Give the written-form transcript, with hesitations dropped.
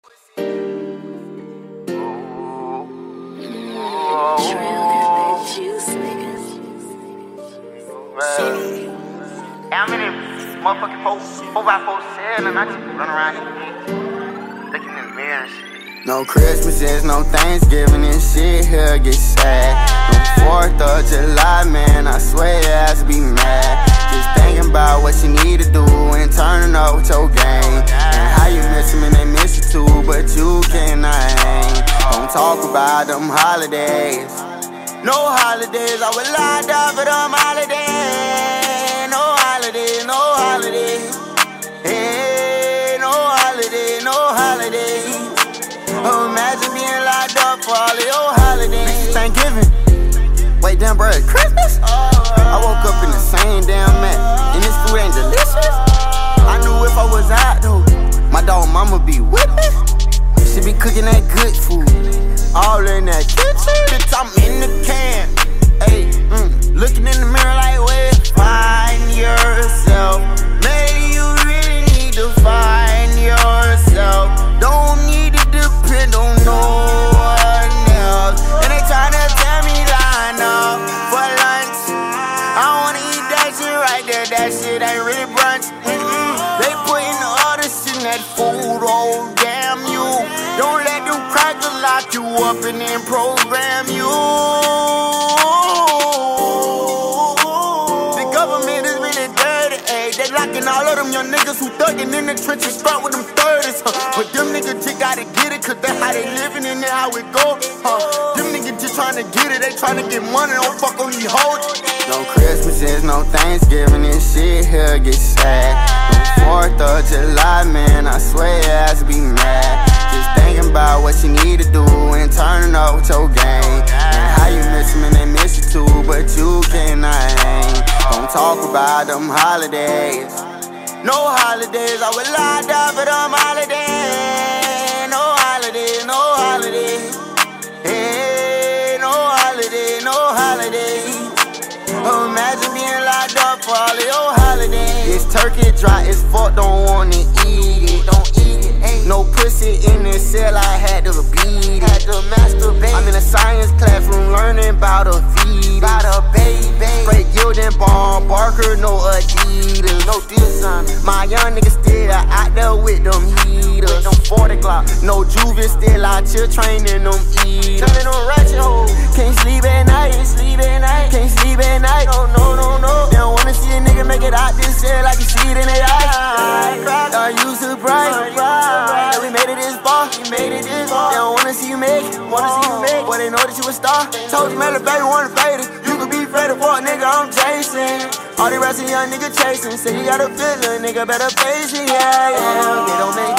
I'm in it, motherfucking 4x4 and I just run around and looking in the mirror and shit. No Christmases, no Thanksgiving and shit here get sad. No 4th of July, man, I swear your ass be mad. Just thinking about what you need to do and turning up with your game. And how you miss them and they miss you too, but you cannot hang. Don't talk about them holidays. No holidays, I would lie down for them holidays. No holidays, no holidays. Hey, no holidays, no holidays. Imagine being locked up for all of your holidays. Thanksgiving. Wait, damn, bro, it's Christmas? I woke up in the same damn mat, and this food ain't delicious. I knew if I was out though, my dog mama be with me. She be cooking that good food, all in that kitchen. Bitch, I'm in the can. Hey, looking in the mirror like, where? Find yourself. Maybe you really need to find yourself. Don't need to depend on no one else. And they tryna tell me line up for lunch. I wanna eat that shit right there. That shit ain't really brunch. They putting all the shit in that food. Oh damn you! Don't let them crackers lock you up and then program you. The government is really dirty. Ay. They locking all of them young niggas who thuggin' in the trenches, start with them 30s. But them niggas just gotta get it, cause that's how they living and that's how it go. Them niggas just tryna get it, they tryna get money, don't fuck on these hoes. No Christmases, no Thanksgiving, and shit here get sad. No 4th of July, man, I swear your ass be mad. Just thinking about what you need to do and turning up with your game. And how you miss them and they miss you too, but you cannot hang. Don't talk about them holidays. No holidays, I would lie down for them holidays. No holidays, no holidays. Hey, no holidays, no holidays. Imagine being locked up for all of your holidays. This turkey dry as fuck, don't wanna eat it. Don't eat it, ain't no pussy in this cell, I had to beat it. Had to masturbate. I'm in a science classroom learning about a fetus. About a baby. Straight Gildan Ball, Barker, no Adidas. No design. My young niggas still out there with them heaters. Them 40 Glock, no juvie still out here training them eaters. Telling them ratchet hoes, can't sleep at night, sleep at night. Can't sleep at night, no, no, no, no. They don't wanna see a nigga make it out this cell like you see it in their eyes. Are you surprised? We made it this far, we made it this far. They don't wanna see you make it, but they know that you a star. Told you, man, the baby wanna fade it. You could be afraid of for a nigga, I'm Jason. All the rest of young nigga chasing. Say you got a feeling, nigga, better face it, yeah, yeah. They don't make